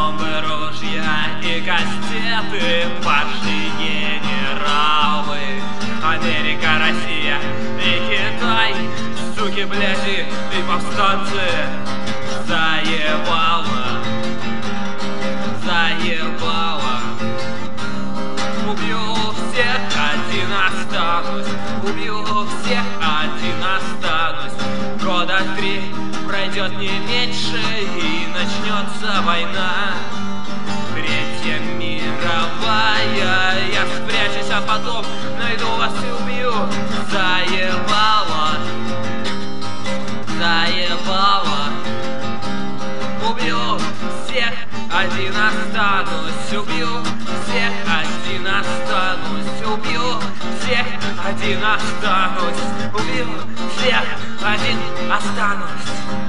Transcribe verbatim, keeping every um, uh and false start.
Бомбы, ружья и кастеты, пошли генералы. Америка, Россия и Китай, суки, бляди и повстанцы. Заебало, заебало. Убью всех, один останусь. Убью всех, один останусь. Года три пройдет не меньше, и начнется война. Третья мировая. Я спрячусь, а потом найду вас и убью. Заебало, заебало. Убью всех, один останусь. Убью всех, один останусь. Убью всех, один останусь. Убью всех, один останусь.